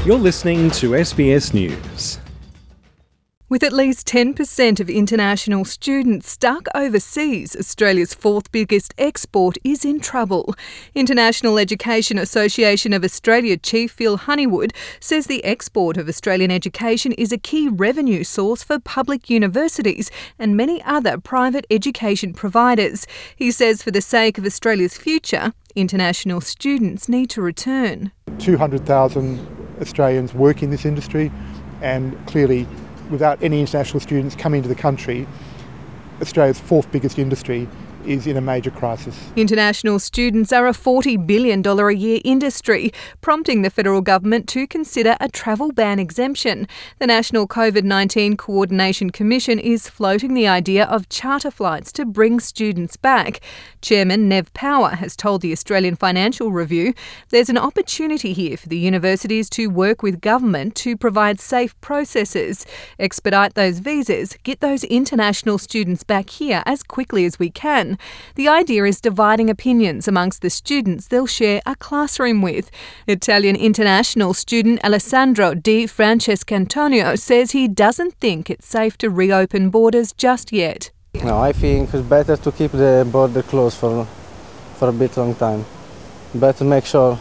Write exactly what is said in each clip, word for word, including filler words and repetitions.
You're listening to S B S News. With at least ten percent of international students stuck overseas, Australia's fourth biggest export is in trouble. International Education Association of Australia Chief Phil Honeywood says the export of Australian education is a key revenue source for public universities and many other private education providers. He says for the sake of Australia's future, international students need to return. two hundred thousand Australians work in this industry, and clearly without any international students coming to the country, Australia's fourth biggest industry is in a major crisis. International students are a forty billion dollars a year industry, prompting the federal government to consider a travel ban exemption. The National COVID nineteen Coordination Commission is floating the idea of charter flights to bring students back. Chairman Nev Power has told the Australian Financial Review there's an opportunity here for the universities to work with government to provide safe processes, expedite those visas, get those international students back here as quickly as we can. The idea is dividing opinions amongst the students they'll share a classroom with. Italian international student Alessandro Di Francescantonio says he doesn't think it's safe to reopen borders just yet. No, I think it's better to keep the border closed for for a bit long time. But to make sure,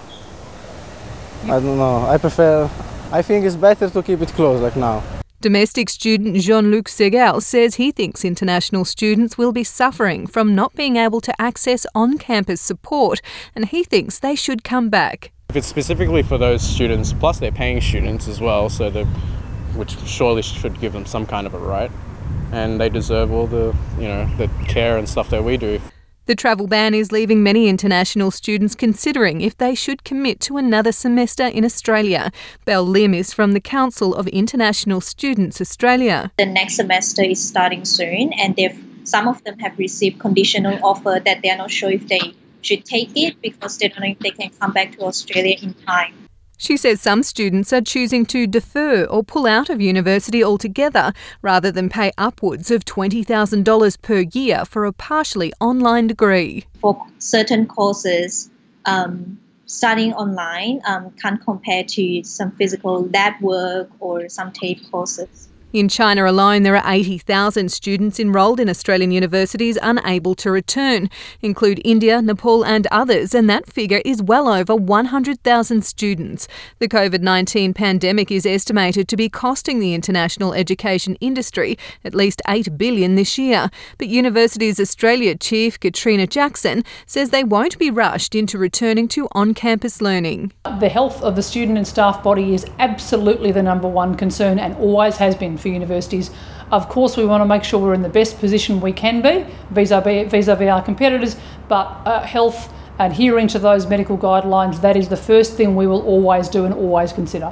I don't know, I prefer, I think it's better to keep it closed like now. Domestic student Jean-Luc Segal says he thinks international students will be suffering from not being able to access on-campus support, and he thinks they should come back. If it's specifically for those students, plus they're paying students as well, so the which surely should give them some kind of a right, and they deserve all the, you know, the care and stuff that we do. The travel ban is leaving many international students considering if they should commit to another semester in Australia. Belle Lim is from the Council of International Students Australia. The next semester is starting soon, and they've, some of them have received conditional offer that they are not sure if they should take it because they don't know if they can come back to Australia in time. She says some students are choosing to defer or pull out of university altogether rather than pay upwards of twenty thousand dollars per year for a partially online degree. For certain courses, um, studying online um, can't compare to some physical lab work or some TAFE courses. In China alone, there are eighty thousand students enrolled in Australian universities unable to return, include India, Nepal and others, and that figure is well over one hundred thousand students. The COVID nineteen pandemic is estimated to be costing the international education industry at least eight billion dollars this year, but Universities Australia Chief Katrina Jackson says they won't be rushed into returning to on-campus learning. The health of the student and staff body is absolutely the number one concern and always has been for universities. Of course, we want to make sure we're in the best position we can be vis-a-vis, vis-a-vis our competitors, but uh, health, adhering to those medical guidelines, that is the first thing we will always do and always consider.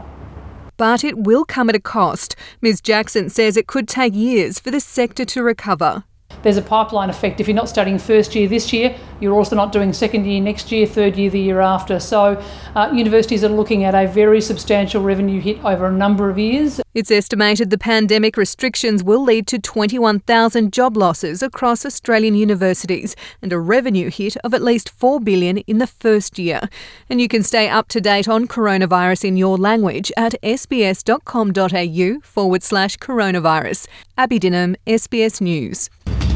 But it will come at a cost. Miz Jackson says it could take years for the sector to recover. There's a pipeline effect. If you're not studying first year this year, you're also not doing second year next year, third year the year after. So uh, universities are looking at a very substantial revenue hit over a number of years. It's estimated the pandemic restrictions will lead to twenty-one thousand job losses across Australian universities and a revenue hit of at least four billion dollars in the first year. And you can stay up to date on coronavirus in your language at sbs.com.au forward slash coronavirus. Abby Dinham, S B S News.